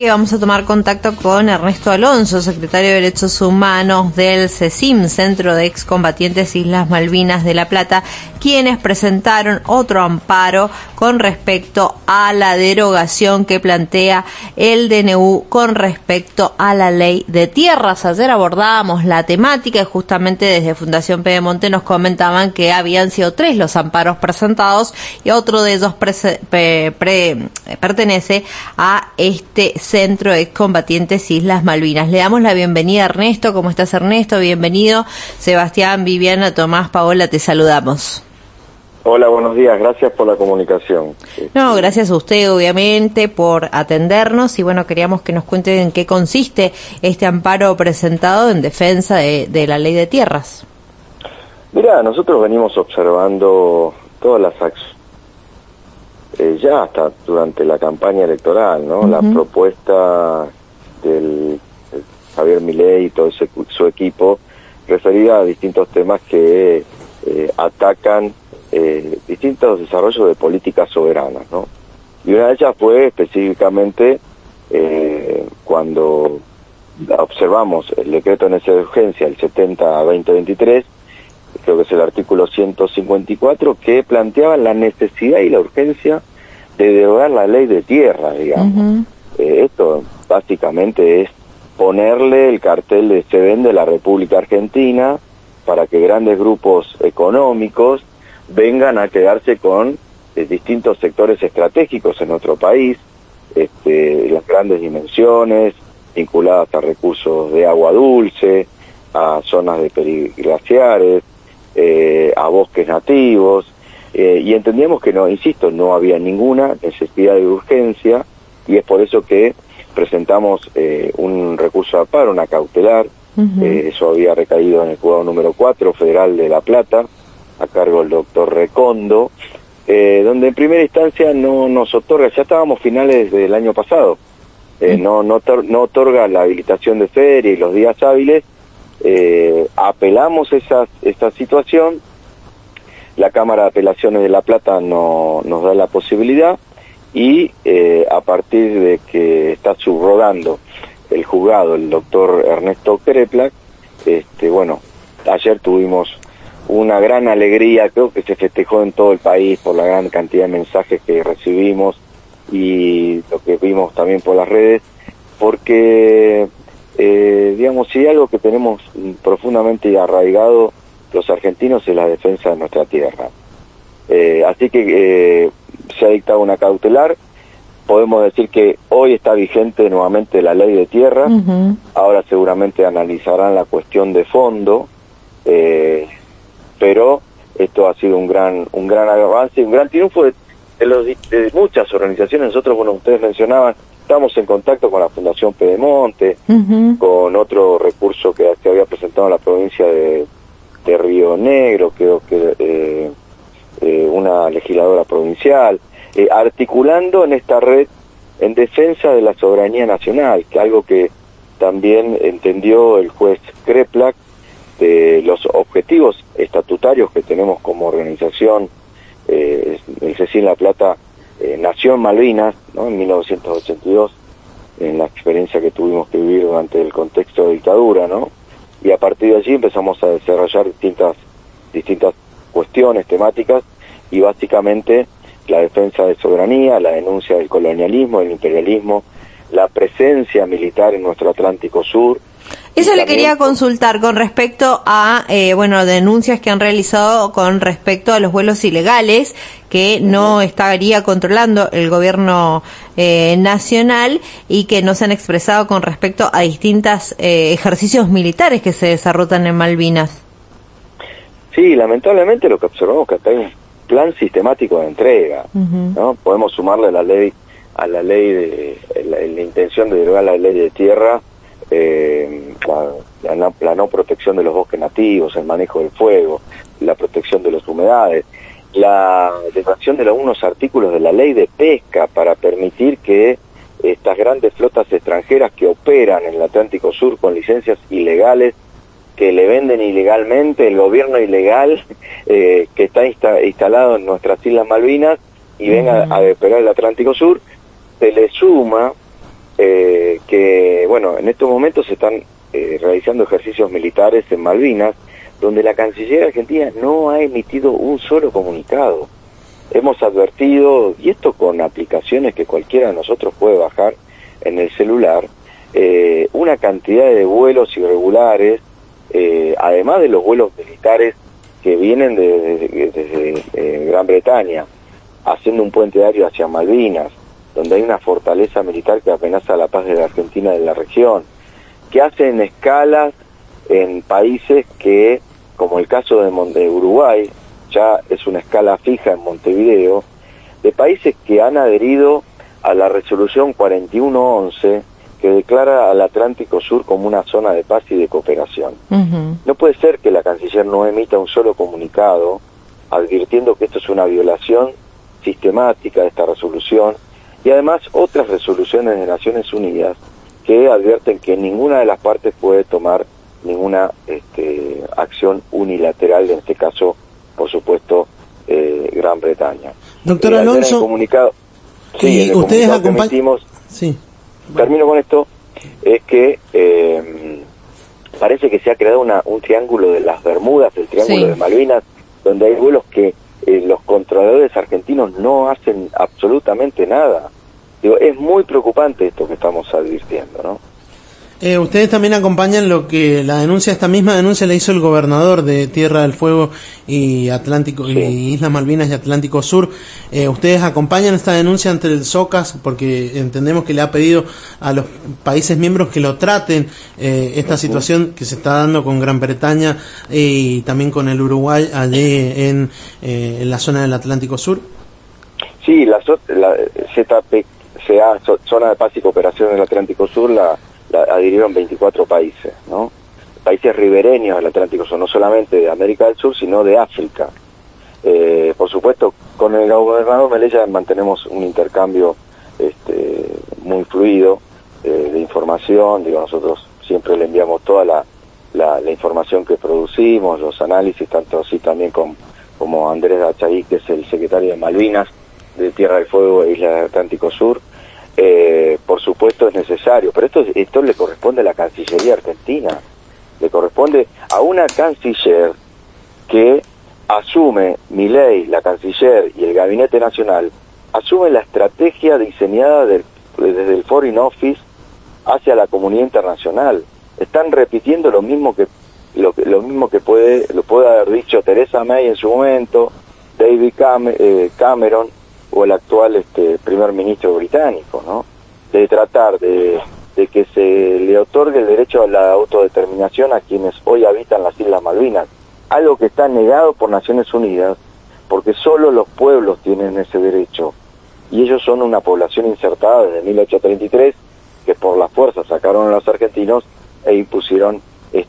Vamos a tomar contacto con Ernesto Alonso, secretario de Derechos Humanos del CECIM, Centro de Excombatientes Islas Malvinas de La Plata, quienes presentaron otro amparo con respecto a la derogación que plantea el DNU con respecto a la ley de tierras. Ayer abordábamos la temática y justamente desde Fundación Pedemonte nos comentaban que habían sido 3 los amparos presentados y otro de ellos pertenece a este Centro de Excombatientes Islas Malvinas. Le damos la bienvenida a Ernesto. ¿Cómo estás, Ernesto? Bienvenido. Sebastián, Viviana, Tomás, Paola, te saludamos. Hola, buenos días. Gracias por la comunicación. No, gracias a usted, obviamente, por atendernos. Y bueno, queríamos que nos cuente en qué consiste este amparo presentado en defensa de la ley de tierras. Mirá, nosotros venimos observando todas las acciones. Ya hasta durante la campaña electoral, ¿no? La propuesta del Javier Milei y todo su equipo referida a distintos temas que atacan distintos desarrollos de políticas soberanas, ¿no? Y una de ellas fue específicamente cuando observamos el decreto de necesidad de urgencia, el 70-2023, creo que es el artículo 154, que planteaba la necesidad y la urgencia de derogar la ley de tierra, digamos. Esto básicamente es ponerle el cartel de se vende la República Argentina para que grandes grupos económicos vengan a quedarse con distintos sectores estratégicos en nuestro país, las grandes dimensiones vinculadas a recursos de agua dulce, a zonas de periglaciares, a bosques nativos, y entendíamos que no, insisto, no había ninguna necesidad de urgencia, y es por eso que presentamos un recurso de amparo, una cautelar. Eso había recaído en el juzgado número 4 federal de La Plata, a cargo del doctor Recondo, donde en primera instancia no nos otorga, ya estábamos finales del año pasado, no otorga la habilitación de feria y los días hábiles. Apelamos esta situación, la Cámara de Apelaciones de La Plata nos da la posibilidad, y a partir de que está subrogando el juzgado el doctor Ernesto Kreplak, bueno, ayer tuvimos una gran alegría, creo que se festejó en todo el país por la gran cantidad de mensajes que recibimos y lo que vimos también por las redes, porque digamos, si hay algo que tenemos profundamente arraigado los argentinos es la defensa de nuestra tierra. Así que se ha dictado una cautelar. Podemos decir que hoy está vigente nuevamente la ley de tierra. Ahora seguramente analizarán la cuestión de fondo, pero esto ha sido un gran avance, un gran triunfo de muchas organizaciones. Nosotros, bueno, ustedes mencionaban, estamos en contacto con la Fundación Pedemonte, con otro recurso que se había presentado en la provincia de Río Negro, creo que una legisladora provincial, articulando en esta red en defensa de la soberanía nacional, que algo que también entendió el juez Kreplak, de los objetivos estatutarios que tenemos como organización. El CECIM La Plata nació en Malvinas, ¿no? En 1982, en la experiencia que tuvimos que vivir durante el contexto de dictadura, ¿no? Y a partir de allí empezamos a desarrollar distintas cuestiones temáticas, y básicamente la defensa de soberanía, la denuncia del colonialismo, del imperialismo, la presencia militar en nuestro Atlántico Sur. Eso le quería consultar con respecto a, denuncias que han realizado con respecto a los vuelos ilegales que no estaría controlando el gobierno nacional, y que no se han expresado con respecto a distintos ejercicios militares que se desarrollan en Malvinas. Sí, lamentablemente lo que observamos es que acá hay un plan sistemático de entrega, ¿no? Podemos sumarle a la ley la intención de derogar la ley de tierra, la no protección de los bosques nativos, el manejo del fuego, la protección de las humedades, la derogación de algunos artículos de la ley de pesca para permitir que estas grandes flotas extranjeras que operan en el Atlántico Sur con licencias ilegales, que le venden ilegalmente el gobierno ilegal que está instalado en nuestras Islas Malvinas y venga a operar el Atlántico Sur, se le suma que, bueno, en estos momentos se están realizando ejercicios militares en Malvinas, donde la Cancillería Argentina no ha emitido un solo comunicado. Hemos advertido, y esto con aplicaciones que cualquiera de nosotros puede bajar en el celular, una cantidad de vuelos irregulares, además de los vuelos militares que vienen desde Gran Bretaña, haciendo un puente aéreo hacia Malvinas, donde hay una fortaleza militar que amenaza la paz de la Argentina y de la región, que hacen escalas en países que, como el caso de Uruguay, ya es una escala fija en Montevideo, de países que han adherido a la resolución 4111, que declara al Atlántico Sur como una zona de paz y de cooperación. No puede ser que la Canciller no emita un solo comunicado advirtiendo que esto es una violación sistemática de esta resolución, y además otras resoluciones de Naciones Unidas que advierten que ninguna de las partes puede tomar ninguna acción unilateral, en este caso, por supuesto, Gran Bretaña. Doctor Alonso, comunicado, sí, sí, ustedes acompañan. Sí. Termino con esto, es que parece que se ha creado un triángulo de las Bermudas, el triángulo de Malvinas, donde hay vuelos que los controladores argentinos no hacen absolutamente nada. Digo, es muy preocupante esto que estamos advirtiendo, ¿no? Ustedes también acompañan lo que esta misma denuncia la hizo el gobernador de Tierra del Fuego y Atlántico, y Islas Malvinas y Atlántico Sur. Ustedes acompañan esta denuncia ante el SOCAS porque entendemos que le ha pedido a los países miembros que lo traten esta situación que se está dando con Gran Bretaña y también con el Uruguay allí en la zona del Atlántico Sur. Sí, la ZP, Zona de Paz y Cooperación del Atlántico Sur, la adhirieron 24 países, ¿no? Países ribereños del Atlántico Sur, no solamente de América del Sur, sino de África. Por supuesto, con el gobernador Melella mantenemos un intercambio muy fluido de información. Digo, nosotros siempre le enviamos toda la información que producimos, los análisis, tanto así también como Andrés Dachaí, que es el secretario de Malvinas, de Tierra del Fuego e Isla del Atlántico Sur. Por supuesto es necesario, pero esto le corresponde a la Cancillería Argentina, le corresponde a una canciller que asume, Milei, la canciller y el Gabinete Nacional, asume la estrategia diseñada desde el Foreign Office hacia la comunidad internacional. Están repitiendo lo mismo que lo puede haber dicho Theresa May en su momento, David Cameron, o el actual primer ministro británico, ¿no? De tratar de que se le otorgue el derecho a la autodeterminación a quienes hoy habitan las Islas Malvinas, algo que está negado por Naciones Unidas, porque solo los pueblos tienen ese derecho, y ellos son una población insertada desde 1833, que por la fuerza sacaron a los argentinos e impusieron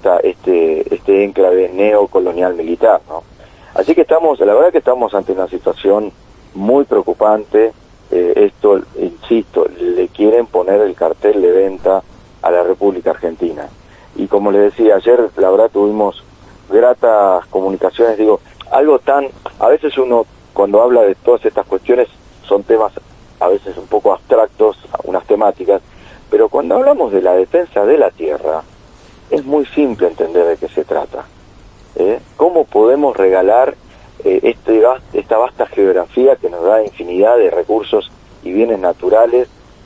este enclave neocolonial militar, ¿no? Así que la verdad que estamos ante una situación muy preocupante. Esto, insisto, le quieren poner el cartel de venta a la República Argentina. Y como les decía ayer, la verdad tuvimos gratas comunicaciones. Digo, a veces uno cuando habla de todas estas cuestiones son temas a veces un poco abstractos, unas temáticas, pero cuando hablamos de la defensa de la tierra, es muy simple entender de qué se trata. ¿Cómo podemos regalar esta vasta geografía que nos da infinidad de recursos y bienes naturales,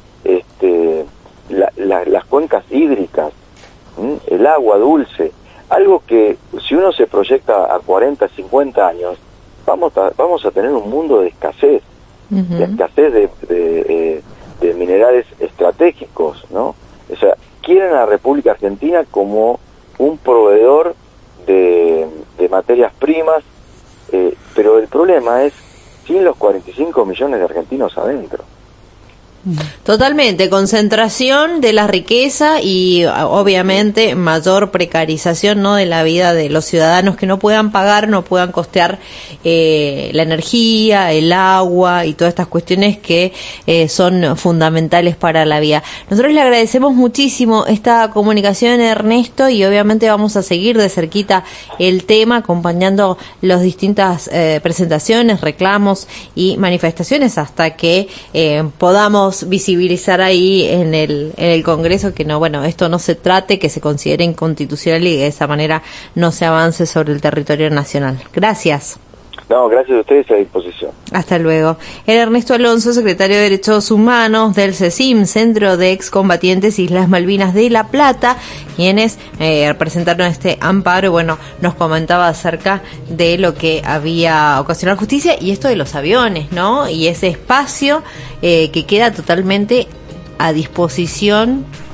las cuencas hídricas, el agua dulce, algo que si uno se proyecta a 40, 50 años, vamos a tener un mundo de escasez, de escasez de minerales estratégicos, ¿no? O sea, quieren a la República Argentina como un proveedor de materias primas, pero el problema es sin los 45 millones de argentinos adentro. Totalmente, concentración de la riqueza y obviamente mayor precarización, ¿no?, de la vida de los ciudadanos que no puedan pagar, no puedan costear la energía, el agua y todas estas cuestiones que son fundamentales para la vida. Nosotros le agradecemos muchísimo esta comunicación, Ernesto, y obviamente vamos a seguir de cerquita el tema, acompañando las distintas presentaciones, reclamos y manifestaciones hasta que podamos queremos visibilizar ahí en el Congreso que no, bueno, esto no se trate, que se considere inconstitucional y de esa manera no se avance sobre el territorio nacional. Gracias. No, gracias a ustedes, a disposición. Hasta luego. Era Ernesto Alonso, secretario de Derechos Humanos del CECIM, Centro de Excombatientes Islas Malvinas de La Plata, quienes presentaron este amparo. Bueno, nos comentaba acerca de lo que había ocasionado justicia y esto de los aviones, ¿no? Y ese espacio que queda totalmente a disposición